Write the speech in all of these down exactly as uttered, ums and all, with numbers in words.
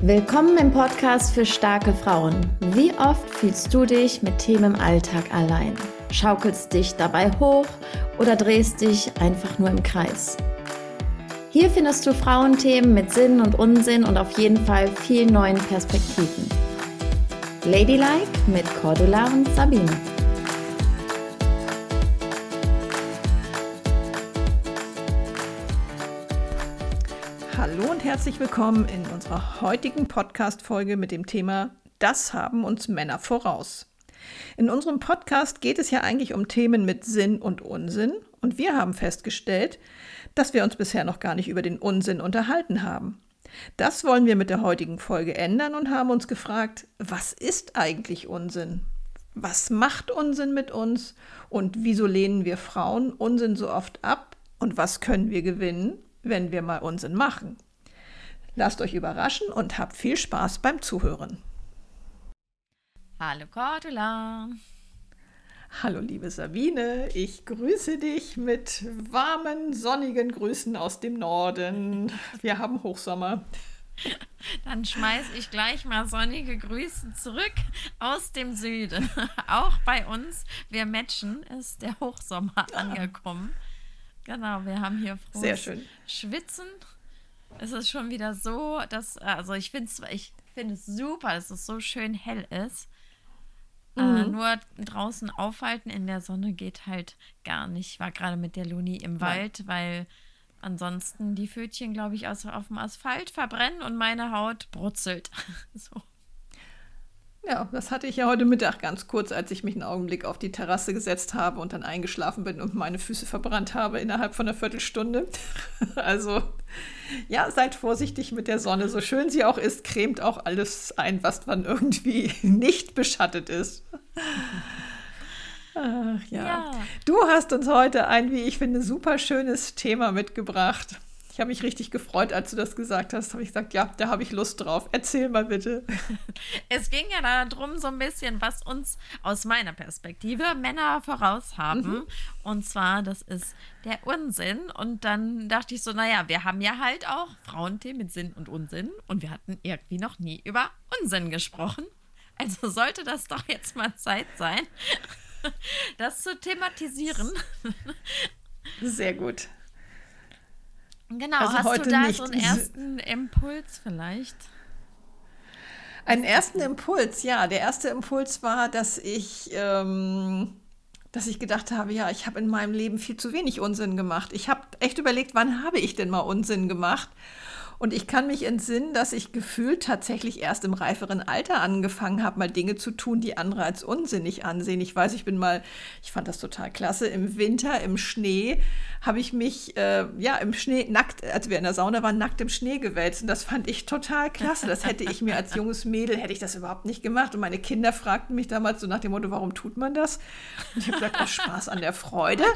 Willkommen im Podcast für starke Frauen. Wie oft fühlst du dich mit Themen im Alltag allein? Schaukelst dich dabei hoch oder drehst dich einfach nur im Kreis? Hier findest du Frauenthemen mit Sinn und Unsinn und auf jeden Fall viel neuen Perspektiven. Ladylike mit Cordula und Sabine. Hallo und herzlich willkommen in unserer heutigen Podcast-Folge mit dem Thema Das haben uns Männer voraus. In unserem Podcast geht es ja eigentlich um Themen mit Sinn und Unsinn und wir haben festgestellt, dass wir uns bisher noch gar nicht über den Unsinn unterhalten haben. Das wollen wir mit der heutigen Folge ändern und haben uns gefragt, was ist eigentlich Unsinn? Was macht Unsinn mit uns und wieso lehnen wir Frauen Unsinn so oft ab und was können wir gewinnen, wenn wir mal Unsinn machen? Lasst euch überraschen und habt viel Spaß beim Zuhören. Hallo Cordula. Hallo liebe Sabine, ich grüße dich mit warmen, sonnigen Grüßen aus dem Norden. Wir haben Hochsommer. Dann schmeiß ich gleich mal sonnige Grüße zurück aus dem Süden. Auch bei uns, wir matchen, ist der Hochsommer angekommen. Genau, wir haben hier frohes Sehr schön. Schwitzen. Es ist schon wieder so, dass, also ich finde es ich find es super, dass es so schön hell ist. Mhm. Äh, nur draußen aufhalten in der Sonne geht halt gar nicht. Ich war gerade mit der Luni im Wald, ja. Weil ansonsten die Pfötchen, glaube ich, aus, auf dem Asphalt verbrennen und meine Haut brutzelt. So. Ja, das hatte ich ja heute Mittag ganz kurz, als ich mich einen Augenblick auf die Terrasse gesetzt habe und dann eingeschlafen bin und meine Füße verbrannt habe innerhalb von einer Viertelstunde. Also, ja, seid vorsichtig mit der Sonne. So schön sie auch ist, cremt auch alles ein, was dann irgendwie nicht beschattet ist. Ach ja. ja. Du hast uns heute ein, wie ich finde, super schönes Thema mitgebracht. Ich habe mich richtig gefreut, als du das gesagt hast. Habe ich gesagt, ja, da habe ich Lust drauf. Erzähl mal bitte. Es ging ja darum, so ein bisschen, was uns aus meiner Perspektive Männer voraus haben. Mhm. Und zwar, das ist der Unsinn. Und dann dachte ich so, naja, wir haben ja halt auch Frauenthemen mit Sinn und Unsinn. Und wir hatten irgendwie noch nie über Unsinn gesprochen. Also sollte das doch jetzt mal Zeit sein, das zu thematisieren. Sehr gut. Genau, also hast heute du da nicht. so einen ersten Impuls vielleicht? Einen ersten Impuls, ja. Der erste Impuls war, dass ich, ähm, dass ich gedacht habe, ja, ich habe in meinem Leben viel zu wenig Unsinn gemacht. Ich habe echt überlegt, wann habe ich denn mal Unsinn gemacht? Und ich kann mich entsinnen, dass ich gefühlt tatsächlich erst im reiferen Alter angefangen habe, mal Dinge zu tun, die andere als unsinnig ansehen. Ich weiß, ich bin mal, ich fand das total klasse, im Winter, im Schnee, habe ich mich, äh, ja, im Schnee nackt, als wir in der Sauna waren, nackt im Schnee gewälzt. Und das fand ich total klasse. Das hätte ich mir als junges Mädel, hätte ich das überhaupt nicht gemacht. Und meine Kinder fragten mich damals so nach dem Motto, warum tut man das? Und ich habe gesagt, aus Spaß an der Freude.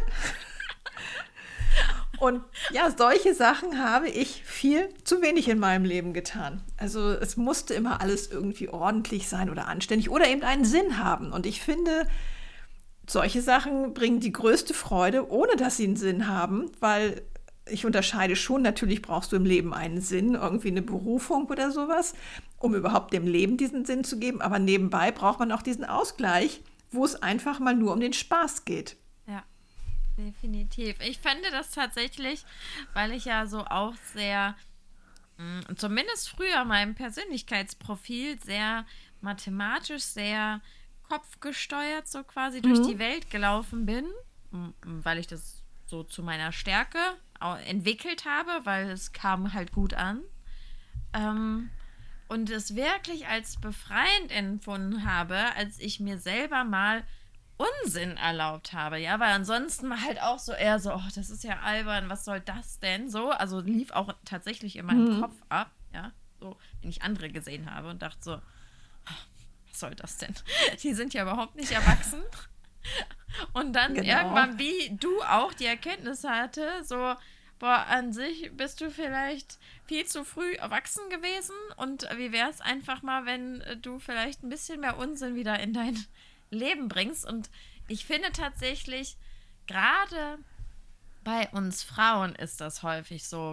Und ja, solche Sachen habe ich viel zu wenig in meinem Leben getan. Also es musste immer alles irgendwie ordentlich sein oder anständig oder eben einen Sinn haben. Und ich finde, solche Sachen bringen die größte Freude, ohne dass sie einen Sinn haben, weil ich unterscheide schon, natürlich brauchst du im Leben einen Sinn, irgendwie eine Berufung oder sowas, um überhaupt dem Leben diesen Sinn zu geben. Aber nebenbei braucht man auch diesen Ausgleich, wo es einfach mal nur um den Spaß geht. Ja. Definitiv. Ich fände das tatsächlich, weil ich ja so auch sehr, mh, zumindest früher meinem Persönlichkeitsprofil sehr mathematisch, sehr kopfgesteuert so quasi mhm. durch die Welt gelaufen bin, mh, weil ich das so zu meiner Stärke entwickelt habe, weil es kam halt gut an. Ähm, und es wirklich als befreiend empfunden habe, als ich mir selber mal Unsinn erlaubt habe, ja, weil ansonsten war halt auch so eher so, oh, das ist ja albern, was soll das denn, so, also lief auch tatsächlich in meinem mhm. Kopf ab, ja, so, wenn ich andere gesehen habe und dachte so, oh, was soll das denn, die sind ja überhaupt nicht erwachsen und dann genau. Irgendwann, wie du auch die Erkenntnis hatte, so, boah, an sich bist du vielleicht viel zu früh erwachsen gewesen und wie wäre es einfach mal, wenn du vielleicht ein bisschen mehr Unsinn wieder in dein Leben bringst. Und ich finde tatsächlich, gerade bei uns Frauen ist das häufig so,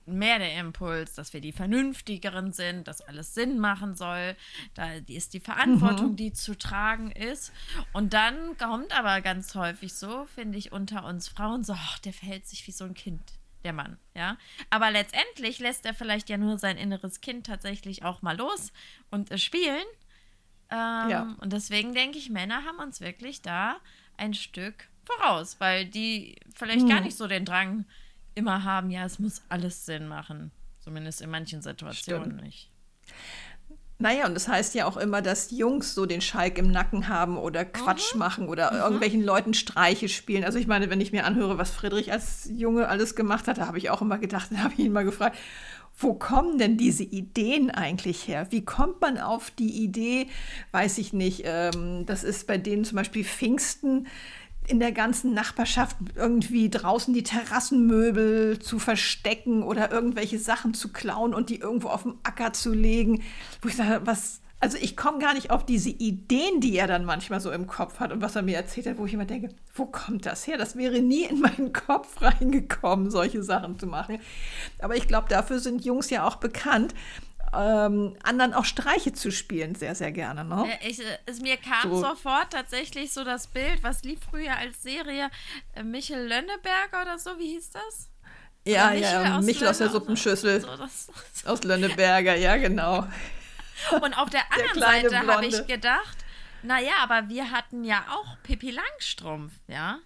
mehr der Impuls, dass wir die Vernünftigeren sind, dass alles Sinn machen soll. Da ist die Verantwortung, mhm. die zu tragen ist. Und dann kommt aber ganz häufig so, finde ich, unter uns Frauen so, ach, der verhält sich wie so ein Kind, der Mann, ja. Aber letztendlich lässt er vielleicht ja nur sein inneres Kind tatsächlich auch mal los und äh, spielen. Ähm, ja. Und deswegen denke ich, Männer haben uns wirklich da ein Stück voraus, weil die vielleicht hm. gar nicht so den Drang immer haben, ja, es muss alles Sinn machen. Zumindest in manchen Situationen Stimmt. nicht. Naja, und das heißt ja auch immer, dass Jungs so den Schalk im Nacken haben oder Quatsch mhm. machen oder mhm. irgendwelchen Leuten Streiche spielen. Also ich meine, wenn ich mir anhöre, was Friedrich als Junge alles gemacht hat, da habe ich auch immer gedacht, da habe ich ihn mal gefragt, wo kommen denn diese Ideen eigentlich her? Wie kommt man auf die Idee, weiß ich nicht, ähm, das ist bei denen zum Beispiel Pfingsten, in der ganzen Nachbarschaft irgendwie draußen die Terrassenmöbel zu verstecken oder irgendwelche Sachen zu klauen und die irgendwo auf dem Acker zu legen. Wo ich sage, was, also ich komme gar nicht auf diese Ideen, die er dann manchmal so im Kopf hat und was er mir erzählt hat, wo ich immer denke, wo kommt das her? Das wäre nie in meinen Kopf reingekommen, solche Sachen zu machen. Aber ich glaube, dafür sind Jungs ja auch bekannt, Ähm, anderen auch Streiche zu spielen, sehr, sehr gerne. Ne? Ich, es, mir kam so. sofort tatsächlich so das Bild, was lief früher als Serie, äh, Michel Lönneberger oder so, wie hieß das? Ja, Michel ja, aus Michel Lönne, aus der Suppenschüssel. So, das, so. Aus Lönneberger, ja, genau. Und auf der anderen der Seite habe ich gedacht, naja, aber wir hatten ja auch Pippi Langstrumpf, ja?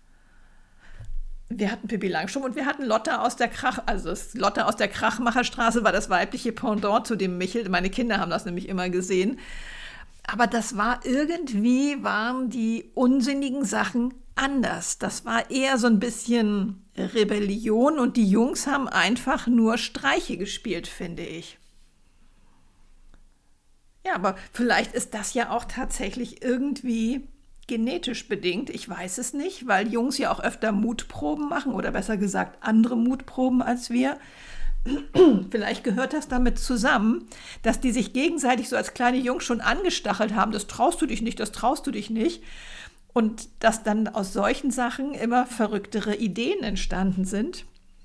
Wir hatten Pippi Langstrumpf und wir hatten Lotta aus der Krach, also das Lotta aus der Krachmacherstraße war das weibliche Pendant zu dem Michel. Meine Kinder haben das nämlich immer gesehen. Aber das war irgendwie, waren die unsinnigen Sachen anders. Das war eher so ein bisschen Rebellion und die Jungs haben einfach nur Streiche gespielt, finde ich. Ja, aber vielleicht ist das ja auch tatsächlich irgendwie genetisch bedingt, ich weiß es nicht, weil Jungs ja auch öfter Mutproben machen oder besser gesagt andere Mutproben als wir. Vielleicht gehört das damit zusammen, dass die sich gegenseitig so als kleine Jungs schon angestachelt haben, das traust du dich nicht, das traust du dich nicht. Und dass dann aus solchen Sachen immer verrücktere Ideen entstanden sind.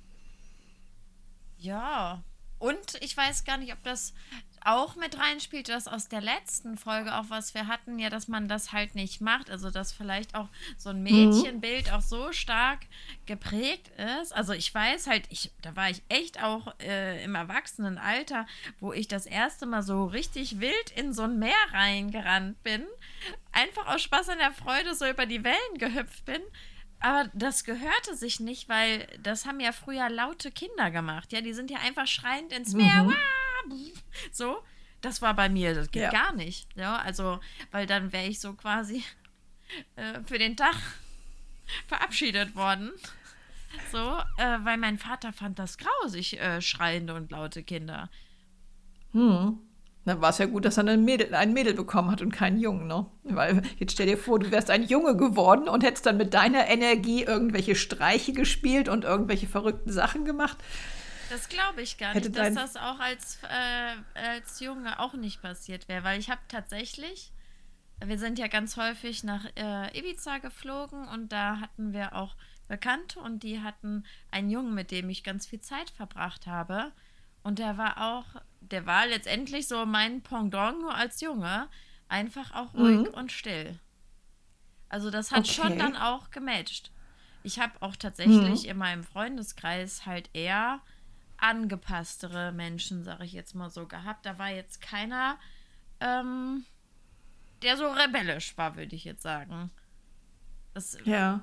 Ja, und ich weiß gar nicht, ob das auch mit reinspielt, das aus der letzten Folge auch, was wir hatten, ja, dass man das halt nicht macht, also dass vielleicht auch so ein Mädchenbild mhm. auch so stark geprägt ist. Also ich weiß halt, ich, da war ich echt auch äh, im Erwachsenenalter, wo ich das erste Mal so richtig wild in so ein Meer reingerannt bin, einfach aus Spaß an der Freude so über die Wellen gehüpft bin. Aber das gehörte sich nicht, weil das haben ja früher laute Kinder gemacht. Ja, die sind ja einfach schreiend ins Meer. Mhm. So, das war bei mir, das geht ja. gar nicht. Ja, also, weil dann wäre ich so quasi äh, für den Tag verabschiedet worden. So, äh, weil mein Vater fand das grausig, äh, schreiende und laute Kinder. Hm. Dann war es ja gut, dass er ein Mädel, ein Mädel bekommen hat und keinen Jungen, ne? Weil jetzt stell dir vor, du wärst ein Junge geworden und hättest dann mit deiner Energie irgendwelche Streiche gespielt und irgendwelche verrückten Sachen gemacht. Das glaube ich gar nicht, dass das auch als, äh, als Junge auch nicht passiert wäre, weil ich habe tatsächlich, wir sind ja ganz häufig nach äh, Ibiza geflogen und da hatten wir auch Bekannte und die hatten einen Jungen, mit dem ich ganz viel Zeit verbracht habe und der war auch, der war letztendlich so mein Pendant nur als Junge, einfach auch ruhig mhm. und still. Also das hat okay. schon dann auch gematcht. Ich habe auch tatsächlich mhm. in meinem Freundeskreis halt eher angepasstere Menschen, sage ich jetzt mal so, gehabt. Da war jetzt keiner, ähm, der so rebellisch war, würde ich jetzt sagen. Das, ja.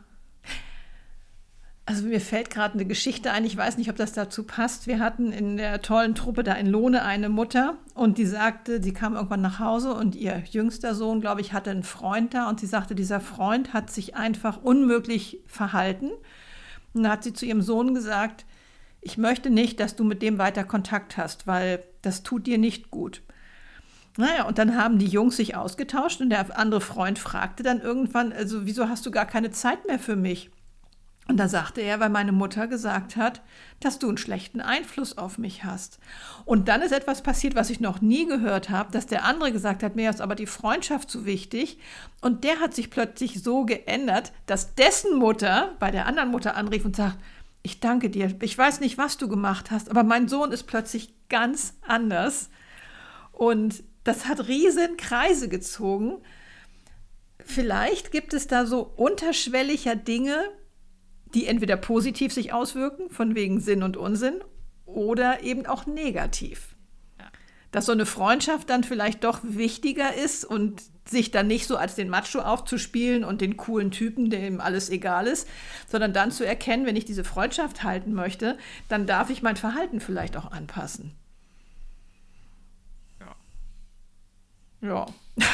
Also mir fällt gerade eine Geschichte ein, ich weiß nicht, ob das dazu passt. Wir hatten in der tollen Truppe da in Lohne eine Mutter und die sagte, sie kam irgendwann nach Hause und ihr jüngster Sohn, glaube ich, hatte einen Freund da und sie sagte, dieser Freund hat sich einfach unmöglich verhalten. Und dann hat sie zu ihrem Sohn gesagt, ich möchte nicht, dass du mit dem weiter Kontakt hast, weil das tut dir nicht gut. Naja, und dann haben die Jungs sich ausgetauscht und der andere Freund fragte dann irgendwann, also wieso hast du gar keine Zeit mehr für mich? Und da sagte er, weil meine Mutter gesagt hat, dass du einen schlechten Einfluss auf mich hast. Und dann ist etwas passiert, was ich noch nie gehört habe, dass der andere gesagt hat, mir ist aber die Freundschaft so wichtig. Und der hat sich plötzlich so geändert, dass dessen Mutter bei der anderen Mutter anrief und sagt, ich danke dir. Ich weiß nicht, was du gemacht hast, aber mein Sohn ist plötzlich ganz anders. Und das hat riesen Kreise gezogen. Vielleicht gibt es da so unterschwelliger Dinge, die entweder positiv sich auswirken, von wegen Sinn und Unsinn, oder eben auch negativ. Ja. Dass so eine Freundschaft dann vielleicht doch wichtiger ist und sich dann nicht so als den Macho aufzuspielen und den coolen Typen, dem alles egal ist, sondern dann zu erkennen, wenn ich diese Freundschaft halten möchte, dann darf ich mein Verhalten vielleicht auch anpassen. Ja. Ja.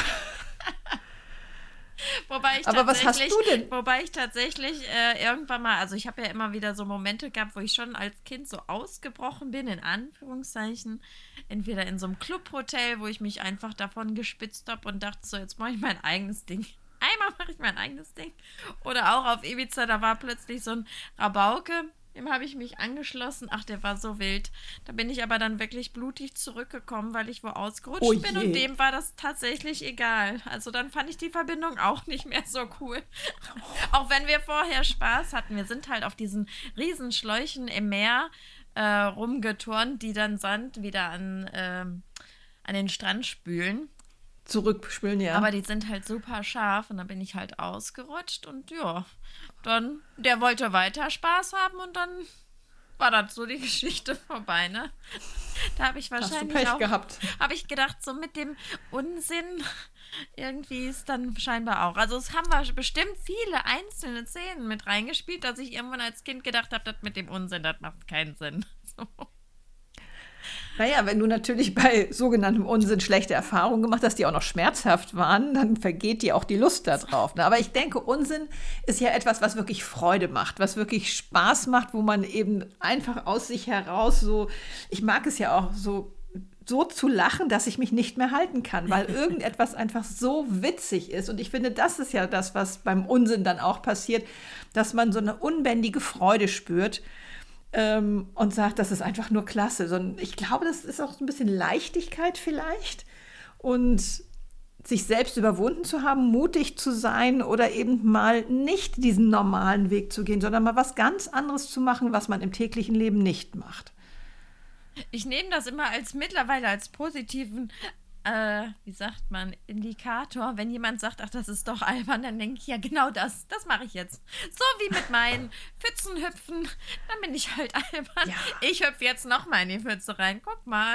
Wobei ich Aber was hast du denn? Wobei ich tatsächlich äh, irgendwann mal, also ich habe ja immer wieder so Momente gehabt, wo ich schon als Kind so ausgebrochen bin, in Anführungszeichen. Entweder in so einem Clubhotel, wo ich mich einfach davon gespitzt habe und dachte so, jetzt mache ich mein eigenes Ding. Einmal mache ich mein eigenes Ding. Oder auch auf Ibiza, da war plötzlich so ein Rabauke, dem habe ich mich angeschlossen. Ach, der war so wild. Da bin ich aber dann wirklich blutig zurückgekommen, weil ich wo ausgerutscht oh bin und dem war das tatsächlich egal. Also dann fand ich die Verbindung auch nicht mehr so cool. Auch wenn wir vorher Spaß hatten. Wir sind halt auf diesen riesen Schläuchen im Meer äh, rumgeturnt, die dann Sand wieder an, äh, an den Strand spülen. Zurückspülen, ja. Aber die sind halt super scharf und dann bin ich halt ausgerutscht und ja, dann, der wollte weiter Spaß haben und dann war das so die Geschichte vorbei, ne? Da habe ich wahrscheinlich Hast du Pech auch, gehabt. habe ich gedacht, so mit dem Unsinn irgendwie ist dann scheinbar auch. Also es haben wir bestimmt viele einzelne Szenen mit reingespielt, dass ich irgendwann als Kind gedacht habe, das mit dem Unsinn, das macht keinen Sinn. So. Naja, wenn du natürlich bei sogenanntem Unsinn schlechte Erfahrungen gemacht hast, die auch noch schmerzhaft waren, dann vergeht dir auch die Lust darauf. Ne? Aber ich denke, Unsinn ist ja etwas, was wirklich Freude macht, was wirklich Spaß macht, wo man eben einfach aus sich heraus so, ich mag es ja auch so, so zu lachen, dass ich mich nicht mehr halten kann, weil irgendetwas einfach so witzig ist. Und ich finde, das ist ja das, was beim Unsinn dann auch passiert, dass man so eine unbändige Freude spürt. Ähm, und sagt, das ist einfach nur klasse. So, ich glaube, das ist auch so ein bisschen Leichtigkeit vielleicht und sich selbst überwunden zu haben, mutig zu sein oder eben mal nicht diesen normalen Weg zu gehen, sondern mal was ganz anderes zu machen, was man im täglichen Leben nicht macht. Ich nehme das immer als mittlerweile als positiven Äh, wie sagt man, Indikator, wenn jemand sagt, ach, das ist doch albern, dann denke ich, ja, genau das, das mache ich jetzt. So wie mit meinen Pfützenhüpfen, dann bin ich halt albern. Ja. Ich hüpfe jetzt noch mal in die Pfütze rein, guck mal.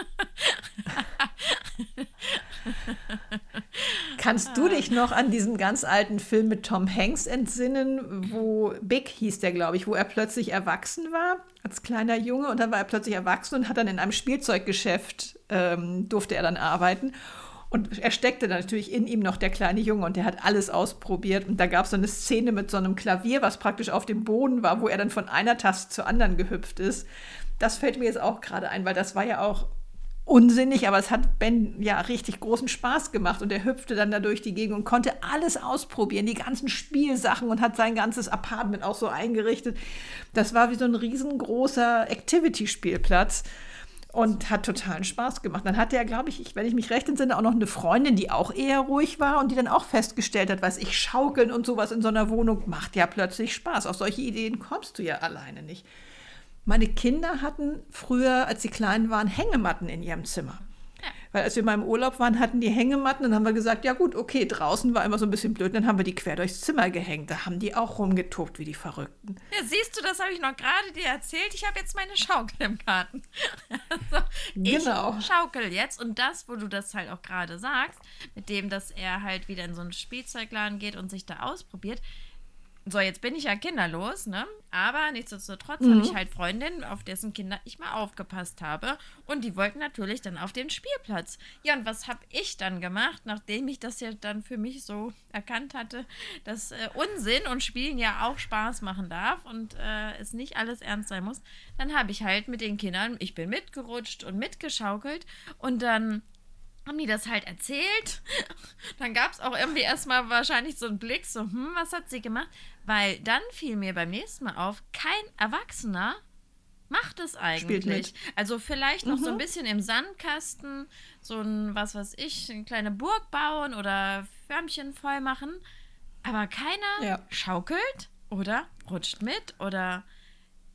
Kannst du dich noch an diesen ganz alten Film mit Tom Hanks entsinnen, wo Big hieß der, glaube ich, wo er plötzlich erwachsen war, als kleiner Junge, und dann war er plötzlich erwachsen und hat dann in einem Spielzeuggeschäft, ähm, durfte er dann arbeiten. Und er steckte dann natürlich in ihm noch der kleine Junge und der hat alles ausprobiert. Und da gab es so eine Szene mit so einem Klavier, was praktisch auf dem Boden war, wo er dann von einer Taste zur anderen gehüpft ist. Das fällt mir jetzt auch gerade ein, weil das war ja auch unsinnig, aber es hat Ben ja richtig großen Spaß gemacht und er hüpfte dann da durch die Gegend und konnte alles ausprobieren, die ganzen Spielsachen, und hat sein ganzes Apartment auch so eingerichtet. Das war wie so ein riesengroßer Activity-Spielplatz und hat totalen Spaß gemacht. Dann hatte er, glaube ich, wenn ich mich recht entsinne, auch noch eine Freundin, die auch eher ruhig war und die dann auch festgestellt hat, weiß ich, Schaukeln und sowas in so einer Wohnung macht ja plötzlich Spaß. Auf solche Ideen kommst du ja alleine nicht. Meine Kinder hatten früher, als sie klein waren, Hängematten in ihrem Zimmer. Ja. Weil als wir mal im Urlaub waren, hatten die Hängematten. Dann haben wir gesagt, ja gut, okay, draußen war immer so ein bisschen blöd. Dann haben wir die quer durchs Zimmer gehängt. Da haben die auch rumgetobt wie die Verrückten. Ja, siehst du, das habe ich noch gerade dir erzählt. Ich habe jetzt meine Schaukel im Garten. Also, genau. Ich schaukel jetzt. Und das, wo du das halt auch gerade sagst, mit dem, dass er halt wieder in so einen Spielzeugladen geht und sich da ausprobiert. So, jetzt bin ich ja kinderlos, ne? Aber nichtsdestotrotz mhm. habe ich halt Freundinnen, auf dessen Kinder ich mal aufgepasst habe. Und die wollten natürlich dann auf den Spielplatz. Ja, und was habe ich dann gemacht, nachdem ich das ja dann für mich so erkannt hatte, dass äh, Unsinn und Spielen ja auch Spaß machen darf und äh, es nicht alles ernst sein muss. Dann habe ich halt mit den Kindern, ich bin mitgerutscht und mitgeschaukelt und dann haben die das halt erzählt. Dann gab es auch irgendwie erstmal wahrscheinlich so einen Blick, so, hm, was hat sie gemacht? Weil dann fiel mir beim nächsten Mal auf, kein Erwachsener macht es eigentlich. Also vielleicht noch mhm. so ein bisschen im Sandkasten, so ein, was weiß ich, eine kleine Burg bauen oder Förmchen voll machen. Aber keiner ja. schaukelt oder rutscht mit oder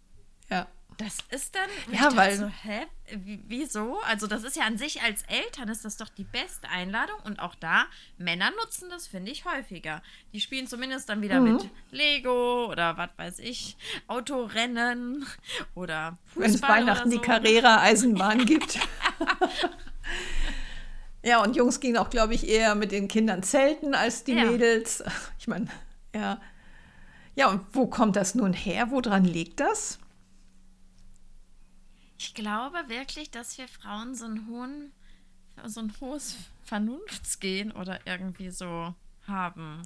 Das ist dann, Ja, ich weil- dachte so, hä, Wie- wieso? Also das ist ja an sich als Eltern ist das doch die beste Einladung und auch da, Männer nutzen das, finde ich, häufiger. Die spielen zumindest dann wieder mit Lego oder was weiß ich, Autorennen oder Wenn es Fußball Weihnachten oder so. die Carrera-Eisenbahn gibt. Ja, und Jungs gehen auch, glaube ich, eher mit den Kindern zelten als die Ja. Mädels. Ich meine, ja. Ja, und wo kommt das nun her? Woran liegt das? Ich glaube wirklich, dass wir Frauen so einen hohen, so ein hohes Vernunftsgehen oder irgendwie so haben.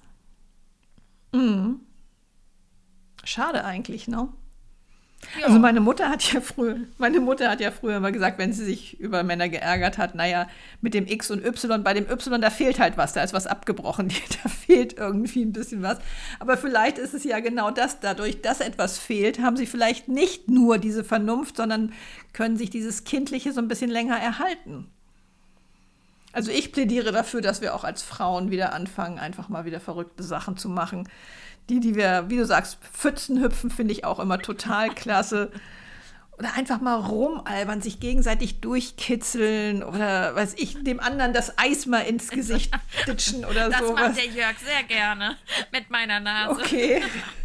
Schade eigentlich, ne? Ja. Also meine Mutter hat ja früher, meine Mutter hat ja früher immer gesagt, wenn sie sich über Männer geärgert hat, naja, mit dem X und Y, bei dem Y, da fehlt halt was, da ist was abgebrochen, da fehlt irgendwie ein bisschen was. Aber vielleicht ist es ja genau das, dadurch, dass etwas fehlt, haben sie vielleicht nicht nur diese Vernunft, sondern können sich dieses Kindliche so ein bisschen länger erhalten. Also ich plädiere dafür, dass wir auch als Frauen wieder anfangen, einfach mal wieder verrückte Sachen zu machen. Die, die wir, wie du sagst, Pfützen hüpfen, finde ich auch immer total klasse. Oder einfach mal rumalbern, sich gegenseitig durchkitzeln oder, weiß ich, dem anderen das Eis mal ins Gesicht ditchen oder Das sowas. macht der Jörg sehr gerne mit meiner Nase. Okay.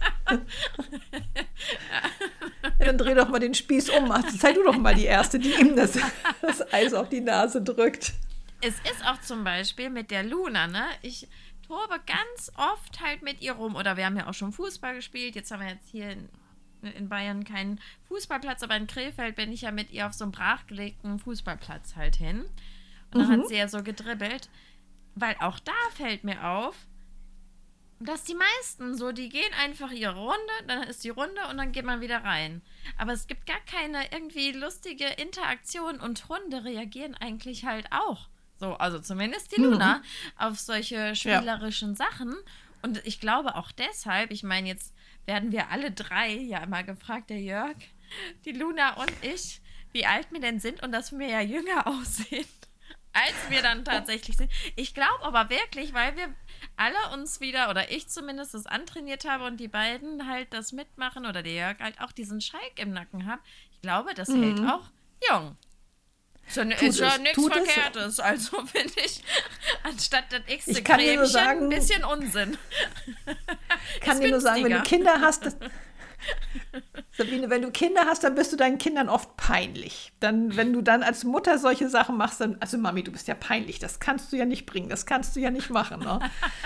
Ja, dann dreh doch mal den Spieß um. Ach, sei du doch mal die Erste, die ihm das, das Eis auf die Nase drückt. Es ist auch zum Beispiel mit der Luna, ne? Ich tobe ganz oft halt mit ihr rum. Oder wir haben ja auch schon Fußball gespielt. Jetzt haben wir jetzt hier in, in Bayern keinen Fußballplatz, aber in Krefeld bin ich ja mit ihr auf so einem brachgelegten Fußballplatz halt hin. Und dann Mhm. hat sie ja so gedribbelt. Weil auch da fällt mir auf, dass die meisten so, die gehen einfach ihre Runde, dann ist die Runde und dann geht man wieder rein. Aber es gibt gar keine irgendwie lustige Interaktion und Hunde reagieren eigentlich halt auch. So, also zumindest die Luna auf solche spielerischen Sachen. Und ich glaube auch deshalb, ich meine, jetzt werden wir alle drei ja immer gefragt, der Jörg, die Luna und ich, wie alt wir denn sind und dass wir ja jünger aussehen, als wir dann tatsächlich sind. Ich glaube aber wirklich, weil wir alle uns wieder, oder ich zumindest, das antrainiert habe und die beiden halt das mitmachen oder der Jörg halt auch diesen Schalk im Nacken hat. Ich glaube, das hält auch jung. So, Tut ist ja es, nichts tut es. Verkehrtes. Also finde ich, anstatt das x Ich kann dir nur Cremchen, sagen- ein bisschen Unsinn. kann Ist dir nur sagen, wenn du günstiger. Kinder hast, das, Sabine, wenn du Kinder hast, dann bist du deinen Kindern oft peinlich. Dann, wenn du dann als Mutter solche Sachen machst, dann, also Mami, du bist ja peinlich, das kannst du ja nicht bringen, das kannst du ja nicht machen. Ne?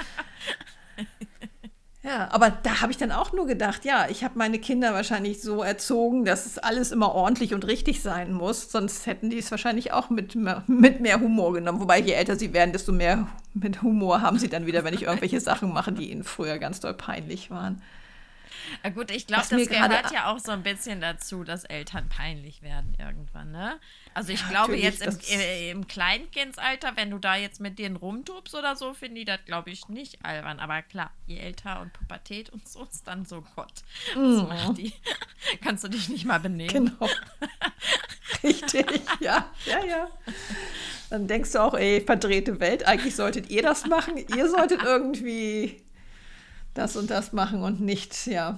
Ja, aber da habe ich dann auch nur gedacht, ja, ich habe meine Kinder wahrscheinlich so erzogen, dass es alles immer ordentlich und richtig sein muss, sonst hätten die es wahrscheinlich auch mit, mehr- mit mehr Humor genommen. Wobei, je älter sie werden, desto mehr mit Humor haben sie dann wieder, wenn ich irgendwelche Sachen mache, die ihnen früher ganz doll peinlich waren. Na gut, ich glaube, Was mir das gehört gerade- ja auch so ein bisschen dazu, dass Eltern peinlich werden irgendwann, ne? Also ich Ja, glaube natürlich, jetzt im, das- äh, im Kleinkindsalter, wenn du da jetzt mit denen rumtobst oder so, finde ich das, glaube ich, nicht albern. Aber klar, je älter und Pubertät und so ist dann so, Gott, was macht die? Kannst du dich nicht mal benehmen? Genau. Richtig, ja, ja, ja. Dann denkst du auch, ey, verdrehte Welt, eigentlich solltet ihr das machen. Ihr solltet irgendwie das und das machen und nicht, ja.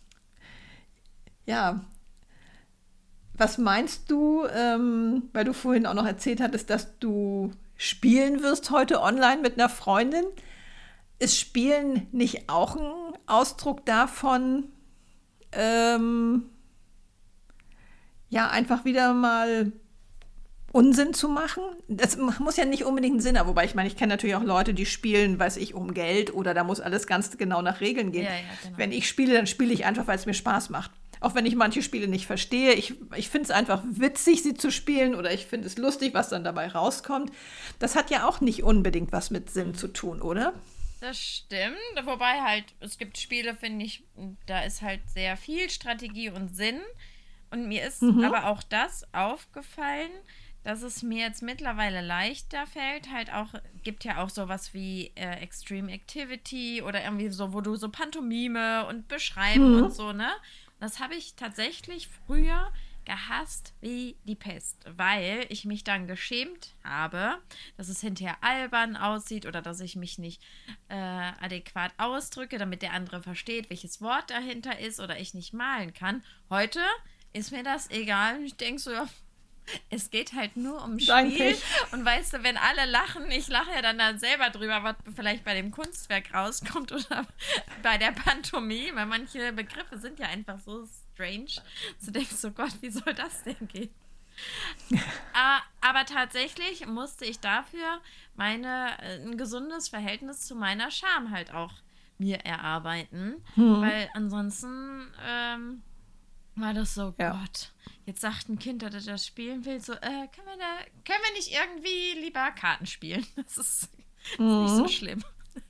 Ja. Was meinst du, ähm, weil du vorhin auch noch erzählt hattest, dass du spielen wirst heute online mit einer Freundin? Ist Spielen nicht auch ein Ausdruck davon, ähm, ja, einfach wieder mal Unsinn zu machen? Das muss ja nicht unbedingt einen Sinn haben, wobei ich meine, ich kenne natürlich auch Leute, die spielen, weiß ich, um Geld oder da muss alles ganz genau nach Regeln gehen. Ja, ja, genau. Wenn ich spiele, dann spiele ich einfach, weil es mir Spaß macht. Auch wenn ich manche Spiele nicht verstehe. Ich, ich finde es einfach witzig, sie zu spielen oder ich finde es lustig, was dann dabei rauskommt. Das hat ja auch nicht unbedingt was mit Sinn zu tun, oder? Das stimmt, wobei halt, es gibt Spiele, finde ich, da ist halt sehr viel Strategie und Sinn. Und mir ist aber auch das aufgefallen, dass es mir jetzt mittlerweile leichter fällt, halt auch, gibt ja auch sowas wie äh, Extreme Activity oder irgendwie so, wo du so Pantomime und Beschreiben und so, ne? Das habe ich tatsächlich früher gehasst wie die Pest, weil ich mich dann geschämt habe, dass es hinterher albern aussieht oder dass ich mich nicht äh, adäquat ausdrücke, damit der andere versteht, welches Wort dahinter ist oder ich nicht malen kann. Heute ist mir das egal. Und ich denke so, ja, es geht halt nur um Dein Spiel. Pech. Und weißt du, wenn alle lachen, ich lache ja dann, dann selber drüber, was vielleicht bei dem Kunstwerk rauskommt oder bei der Pantomime, weil manche Begriffe sind ja einfach so strange. Du denkst so, Gott, wie soll das denn gehen? Ah, aber tatsächlich musste ich dafür meine, äh, ein gesundes Verhältnis zu meiner Scham halt auch mir erarbeiten, Hm. weil ansonsten ähm, war das so, Ja. Gott, jetzt sagt ein Kind, dass er das spielen will, so, äh, können wir, da, können wir nicht irgendwie lieber Karten spielen? Das ist, ist Mhm. nicht so schlimm.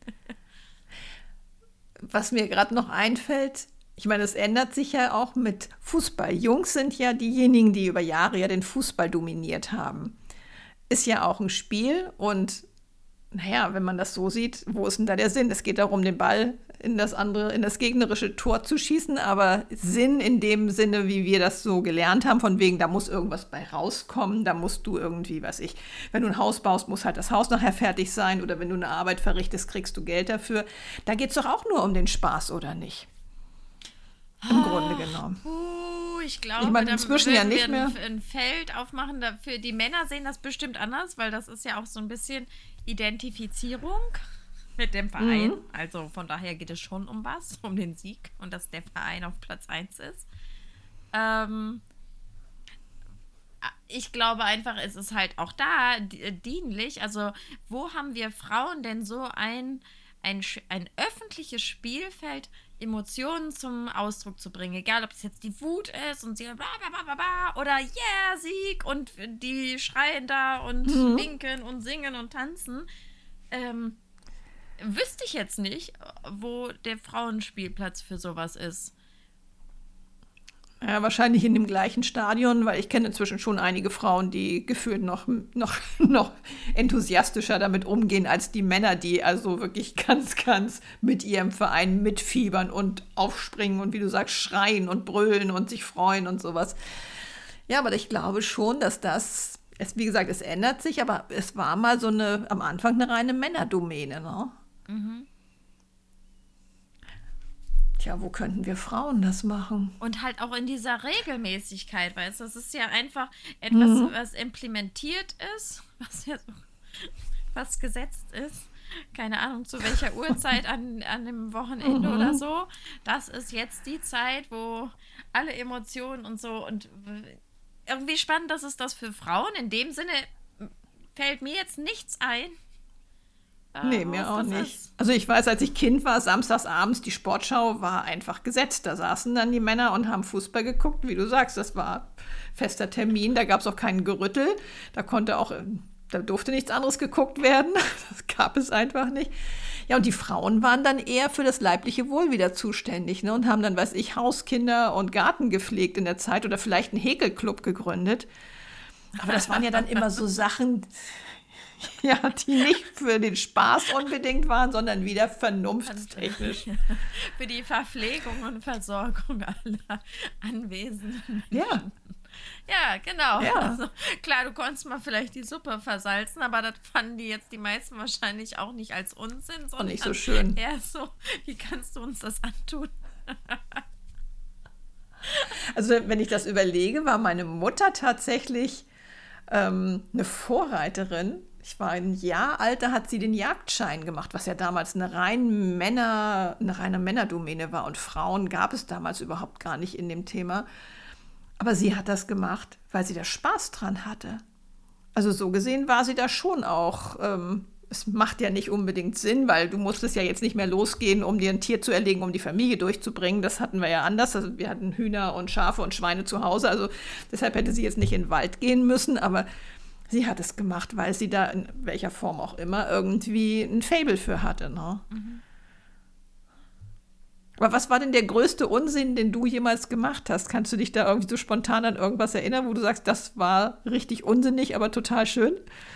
Was mir gerade noch einfällt, ich meine, es ändert sich ja auch mit Fußball. Jungs sind ja diejenigen, die über Jahre ja den Fußball dominiert haben. Ist ja auch ein Spiel und naja, wenn man das so sieht, wo ist denn da der Sinn? Es geht darum, den Ball in das andere, in das gegnerische Tor zu schießen, aber Sinn in dem Sinne, wie wir das so gelernt haben, von wegen, da muss irgendwas bei rauskommen, da musst du irgendwie, was ich, wenn du ein Haus baust, muss halt das Haus nachher fertig sein oder wenn du eine Arbeit verrichtest, kriegst du Geld dafür. Da geht es doch auch nur um den Spaß, oder nicht? Im Grunde genommen. Uh, ich glaube, Ich meine, dann inzwischen ja würden nicht wir ein, mehr. ein Feld aufmachen. Dafür die Männer sehen das bestimmt anders, weil das ist ja auch so ein bisschen Identifizierung mit dem Verein. Mhm. Also von daher geht es schon um was, um den Sieg und dass der Verein auf Platz eins ist. Ähm, ich glaube einfach, es ist halt auch da di- dienlich. Also wo haben wir Frauen denn so ein, ein, sch- ein öffentliches Spielfeld, Emotionen zum Ausdruck zu bringen? Egal, ob es jetzt die Wut ist und sie bla bla bla bla bla oder yeah, Sieg und die schreien da und Mhm. winken und singen und tanzen. Ähm, wüsste ich jetzt nicht, wo der Frauenspielplatz für sowas ist. Ja, wahrscheinlich in dem gleichen Stadion, weil ich kenne inzwischen schon einige Frauen, die gefühlt noch, noch, noch enthusiastischer damit umgehen als die Männer, die also wirklich ganz, ganz mit ihrem Verein mitfiebern und aufspringen und wie du sagst, schreien und brüllen und sich freuen und sowas. Ja, aber ich glaube schon, dass das, es, wie gesagt, es ändert sich, aber es war mal so eine, am Anfang eine reine Männerdomäne, ne? Mhm. Tja, wo könnten wir Frauen das machen? Und halt auch in dieser Regelmäßigkeit, weißt du, das ist ja einfach etwas, Mhm. was implementiert ist, was ja so, was gesetzt ist. Keine Ahnung, zu welcher Uhrzeit an, an dem Wochenende Mhm. oder so. Das ist jetzt die Zeit, wo alle Emotionen und so und w- irgendwie spannend, dass es das für Frauen in dem Sinne fällt mir jetzt nichts ein. äh, Nee, was mir auch das nicht. ist. Also ich weiß, als ich Kind war, samstags abends, die Sportschau war einfach gesetzt. Da saßen dann die Männer und haben Fußball geguckt. Wie du sagst, das war fester Termin. Da gab es auch kein Gerüttel. Da konnte auch, äh, da durfte nichts anderes geguckt werden. Das gab es einfach nicht. Ja, und die Frauen waren dann eher für das leibliche Wohl wieder zuständig, ne? Und haben dann, weiß ich, Hauskinder und Garten gepflegt in der Zeit oder vielleicht einen Häkelclub gegründet. Aber das waren ja dann immer so Sachen, ja, die nicht für den Spaß unbedingt waren, sondern wieder vernunftstechnisch. Für die Verpflegung und Versorgung aller Anwesenden. Ja, Ja, genau. Ja. Also, klar, du konntest mal vielleicht die Suppe versalzen, aber das fanden die jetzt die meisten wahrscheinlich auch nicht als Unsinn, sondern nicht so schön. eher so, wie kannst du uns das antun? also wenn ich das überlege, war meine Mutter tatsächlich ähm, eine Vorreiterin. Ich war ein Jahr alt, da hat sie den Jagdschein gemacht, was ja damals eine rein Männer, eine reine Männerdomäne war. Und Frauen gab es damals überhaupt gar nicht in dem Thema. Aber sie hat das gemacht, weil sie da Spaß dran hatte. Also so gesehen war sie da schon auch. Ähm, es macht ja nicht unbedingt Sinn, weil du musstest ja jetzt nicht mehr losgehen, um dir ein Tier zu erlegen, um die Familie durchzubringen. Das hatten wir ja anders. Also wir hatten Hühner und Schafe und Schweine zu Hause. Also deshalb hätte sie jetzt nicht in den Wald gehen müssen. Aber sie hat es gemacht, weil sie da in welcher Form auch immer irgendwie ein Faible für hatte. Ne? Mhm. Aber was war denn der größte Unsinn, den du jemals gemacht hast? Kannst du dich da irgendwie so spontan an irgendwas erinnern, wo du sagst, das war richtig unsinnig, aber total schön?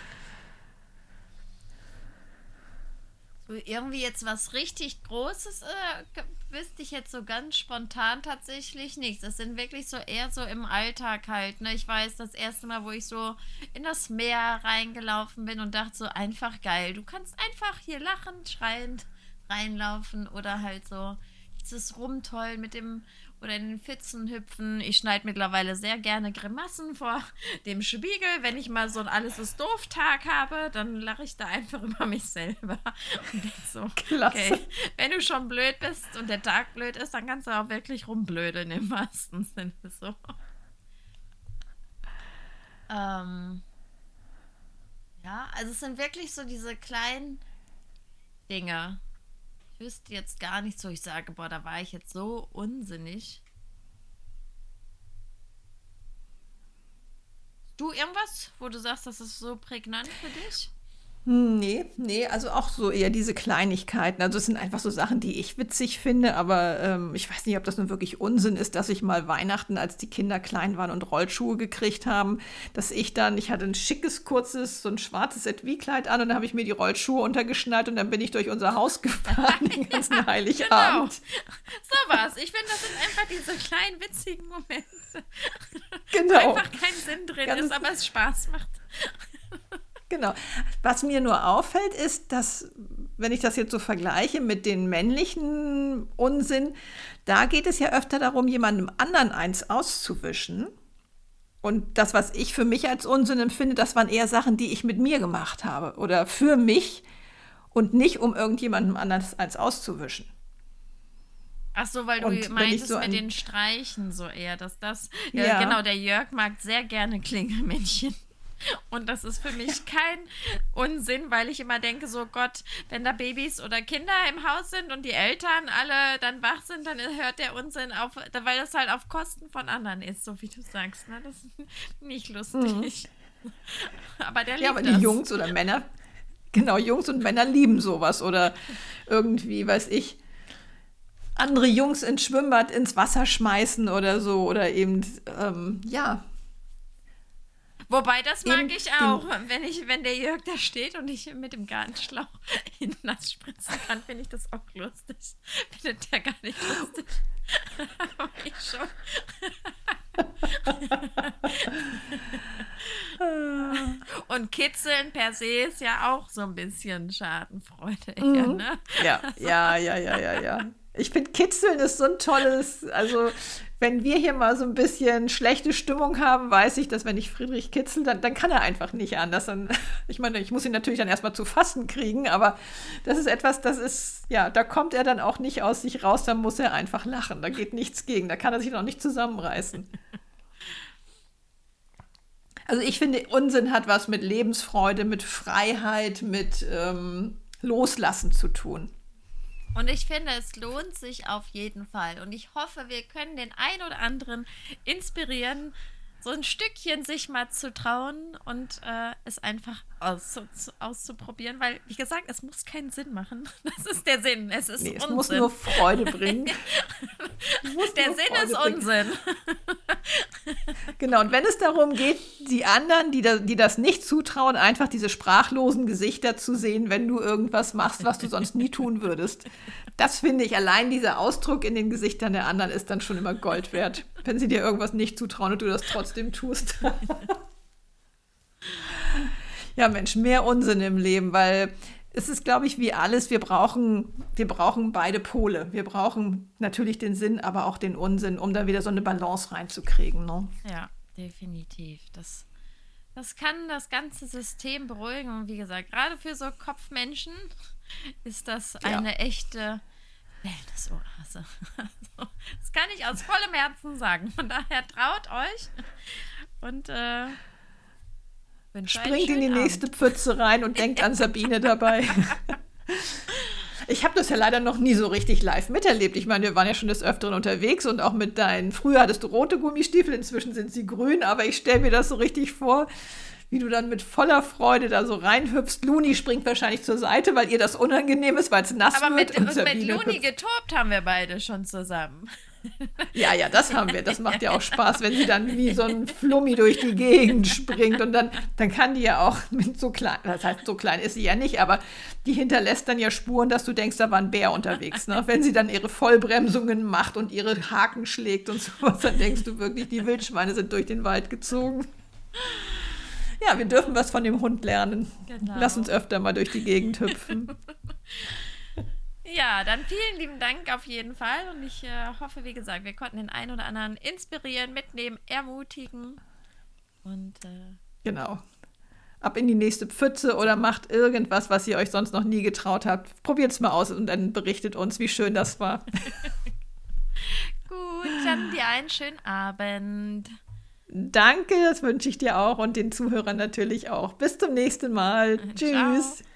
So irgendwie jetzt was richtig Großes äh, wüsste ich jetzt so ganz spontan tatsächlich nichts. Das sind wirklich so eher so im Alltag halt. Ne? Ich weiß, das erste Mal, wo ich so in das Meer reingelaufen bin und dachte so, einfach geil. Du kannst einfach hier lachend, schreiend reinlaufen oder halt so dieses Rumtollen mit dem oder in den Pfützen hüpfen. Ich schneide mittlerweile sehr gerne Grimassen vor dem Spiegel. Wenn ich mal so ein Alles-ist-doof-Tag habe, dann lache ich da einfach über mich selber und denke so, Klasse. Okay, wenn du schon blöd bist und der Tag blöd ist, dann kannst du auch wirklich rumblödeln im wahrsten Sinne so. Ähm, ja, also es sind wirklich so diese kleinen Dinge. Ich wüsste jetzt gar nicht so, ich sage, boah, da war ich jetzt so unsinnig. Du irgendwas, wo du sagst, das ist so prägnant für dich? Nee, nee, also auch so eher diese Kleinigkeiten. Also es sind einfach so Sachen, die ich witzig finde, aber ähm, ich weiß nicht, ob das nun wirklich Unsinn ist, dass ich mal Weihnachten, als die Kinder klein waren und Rollschuhe gekriegt haben, dass ich dann, ich hatte ein schickes, kurzes, so ein schwarzes Etui-Kleid an und dann habe ich mir die Rollschuhe untergeschnallt und dann bin ich durch unser Haus gefahren den ganzen Heiligabend. Genau. So was. Ich finde, das sind einfach diese kleinen, witzigen Momente. Genau. Wo einfach kein Sinn drin Ganz ist, aber es Spaß macht. Genau. Was mir nur auffällt, ist, dass, wenn ich das jetzt so vergleiche mit den männlichen Unsinn, da geht es ja öfter darum, jemandem anderen eins auszuwischen. Und das, was ich für mich als Unsinn empfinde, das waren eher Sachen, die ich mit mir gemacht habe oder für mich und nicht, um irgendjemandem anders eins auszuwischen. Ach so, weil du Und wenn ich meintest so mit an- den Streichen so eher, dass das, ja, Ja. genau, der Jörg mag sehr gerne Klingelmännchen. Und das ist für mich kein Unsinn, weil ich immer denke, so Gott, wenn da Babys oder Kinder im Haus sind und die Eltern alle dann wach sind, dann hört der Unsinn auf, weil das halt auf Kosten von anderen ist, so wie du sagst. Ne? Das ist nicht lustig. Mhm. Aber der liebt Ja, aber die das. Jungs oder Männer, genau, Jungs und Männer lieben sowas oder irgendwie, weiß ich, andere Jungs ins Schwimmbad ins Wasser schmeißen oder so oder eben, ähm, ja. Wobei, das mag Eben ich auch. Wenn ich, wenn der Jörg da steht und ich mit dem Gartenschlauch ihn nass spritzen kann, finde ich das auch lustig. Findet der gar nicht lustig. Aber ich schon. Und Kitzeln per se ist ja auch so ein bisschen Schadenfreude eher, Mhm. ne? Ja, ja, ja, ja, ja, ja. Ich finde, Kitzeln ist so ein tolles, also wenn wir hier mal so ein bisschen schlechte Stimmung haben, weiß ich, dass wenn ich Friedrich kitzel, dann, dann kann er einfach nicht anders. Dann, ich meine, ich muss ihn natürlich dann erstmal zu fassen kriegen, aber das ist etwas, das ist, ja, da kommt er dann auch nicht aus sich raus, da muss er einfach lachen, da geht nichts gegen, da kann er sich noch nicht zusammenreißen. Also ich finde, Unsinn hat was mit Lebensfreude, mit Freiheit, mit ähm, Loslassen zu tun. Und ich finde, es lohnt sich auf jeden Fall. Und ich hoffe, wir können den einen oder anderen inspirieren, so ein Stückchen sich mal zu trauen und äh, es einfach auszu auszuprobieren. Weil, wie gesagt, es muss keinen Sinn machen. Das ist der Sinn. Es ist Nee, es Unsinn. muss nur Freude bringen. muss der nur Sinn Freude ist bringen. Unsinn. Genau, und wenn es darum geht, die anderen, die, da, die das nicht zutrauen, einfach diese sprachlosen Gesichter zu sehen, wenn du irgendwas machst, was du sonst nie tun würdest. Das finde ich, allein dieser Ausdruck in den Gesichtern der anderen ist dann schon immer Gold wert, wenn sie dir irgendwas nicht zutrauen und du das trotzdem tust. Ja, Mensch, mehr Unsinn im Leben, weil es ist, glaube ich, wie alles, wir brauchen, wir brauchen beide Pole. Wir brauchen natürlich den Sinn, aber auch den Unsinn, um da wieder so eine Balance reinzukriegen. Ne? Ja, definitiv. Das, das kann das ganze System beruhigen. Und wie gesagt, gerade für so Kopfmenschen ist das eine Ja. echte Wellness-Oase. Also, das kann ich aus vollem Herzen sagen. Von daher traut euch und äh, wünsche einen Springt in die schönen nächste Pfütze rein und denkt an Sabine dabei. Ich habe das ja leider noch nie so richtig live miterlebt. Ich meine, wir waren ja schon des Öfteren unterwegs und auch mit deinen, früher hattest du rote Gummistiefel, inzwischen sind sie grün, aber ich stelle mir das so richtig vor, wie du dann mit voller Freude da so reinhüpfst. Luni springt wahrscheinlich zur Seite, weil ihr das unangenehm ist, weil es nass Aber wird. mit, und mit Sabine Luni hüpft. getobt haben wir beide schon zusammen. Ja, ja, das haben wir. Das macht ja auch Spaß, wenn sie dann wie so ein Flummi durch die Gegend springt. Und dann, dann kann die ja auch mit so klein, das heißt, so klein ist sie ja nicht, aber die hinterlässt dann ja Spuren, dass du denkst, da war ein Bär unterwegs. Ne? Wenn sie dann ihre Vollbremsungen macht und ihre Haken schlägt und sowas, dann denkst du wirklich, die Wildschweine sind durch den Wald gezogen. Ja, wir dürfen was von dem Hund lernen. Genau. Lass uns öfter mal durch die Gegend hüpfen. Ja, dann vielen lieben Dank auf jeden Fall. Und ich äh, hoffe, wie gesagt, wir konnten den einen oder anderen inspirieren, mitnehmen, ermutigen. Und äh, genau. Ab in die nächste Pfütze oder macht irgendwas, was ihr euch sonst noch nie getraut habt. Probiert es mal aus und dann berichtet uns, wie schön das war. Gut, dann dir einen schönen Abend. Danke, das wünsche ich dir auch und den Zuhörern natürlich auch. Bis zum nächsten Mal. Ciao. Tschüss.